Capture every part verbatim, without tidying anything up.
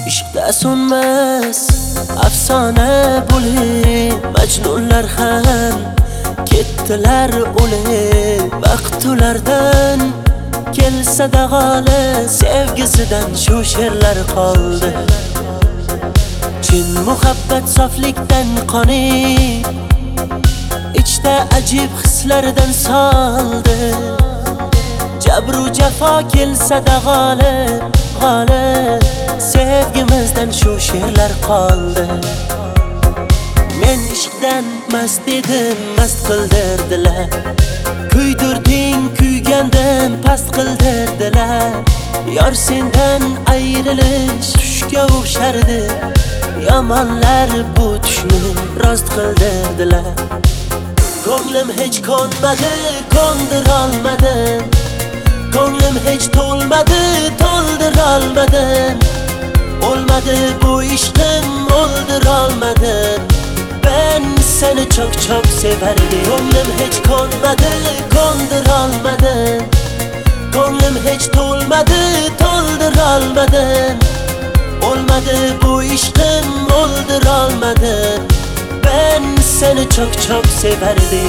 ishqda so'nmas afsona bo'lib majnunlar ham ketdilar o'lib. Vaqt ulardan kelsa da g'oli, sevgisidan shu she'rlar qoldi. Chin muhabbat soflikdan qonib, ichda ajib hislardan soldi. Jabru jafo kelsa da g'olib, g'olib, sevgimizdan shu she'rlar qoldi. Men ishqdan mast edim, mast qildirdilar. Kuydirding, kuygandan past qildirdilar. Yor sendan ayrilish tushga o'xshardi. Yomonlar bu tushni rost qildirdilar. Ko'nglim hech ko'nmadi, ko'ndirolmadim. Ko'nglim hech to'lmadi, to'ldirolmadim. Olmadı bu ishqim, o'ldirolmadim. Ben seni çok çok severdim. Ko'nglim hech ko'nmadi, ko'ndirolmadim. Ko'nglim hech to'lmadi, to'ldirolmadim. Olmadı bu ishqim, o'ldirolmadim. Ben seni çok çok severdim.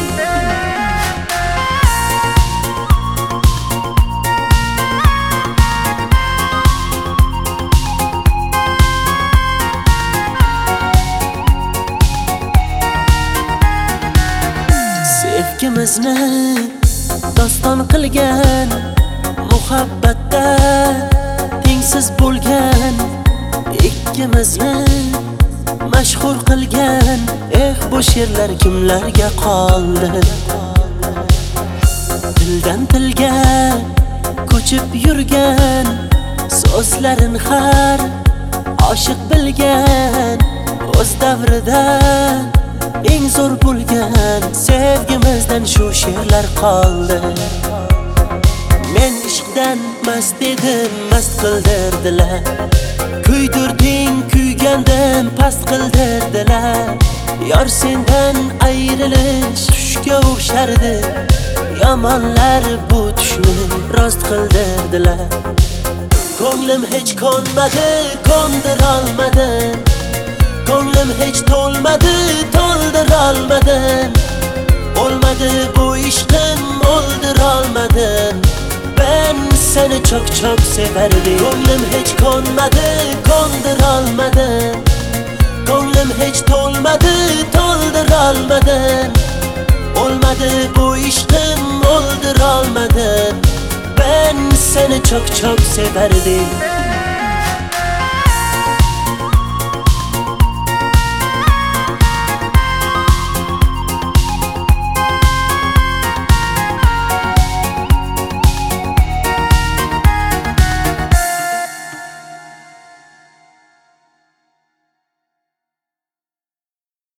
Sevgimizni doston qilgan, muhabbatda tengsiz bo'lgan, ikkimizni mashhur qilgan. Eh, bu she'rlar kimlarga qoldi? Dildan tilga ko'chib yurgan, so'zlarin har oshiq bilgan. O'z davrida eng zo'r bo'lgan sevgimizdan shu she'rlar qoldi. Men ishqdan mast edim, mast qildirdilar. Kuydirding, kuygandan past qildirdilar. Yor sendan ayrilish tushga o'xshardi. Yomonlar bu tushni rost qildirdilar. Ko'nglim hech ko'nmadi, ko'ndirolmadim. Ko'nglim hech to'lmadi, to'ldirolmadim. Olmadı bu ishqim, o'ldirolmadim. Ben seni çok çok severdim. Ko'nglim hech ko'nmadi, ko'ndirolmadim. Ko'nglim hech to'lmadi, to'ldirolmadim. Olmadı bu ishqim, o'ldirolmadim. Ben seni çok çok severdim.